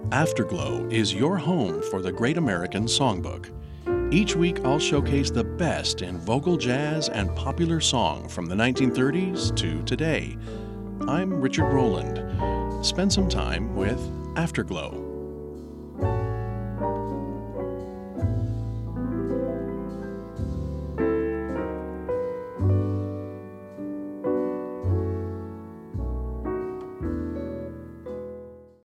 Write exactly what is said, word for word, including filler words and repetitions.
Afterglow is your home for the Great American Songbook. Each week I'll showcase the best in vocal jazz and popular song from the nineteen thirties to today. I'm Richard Rowland. Spend some time with Afterglow.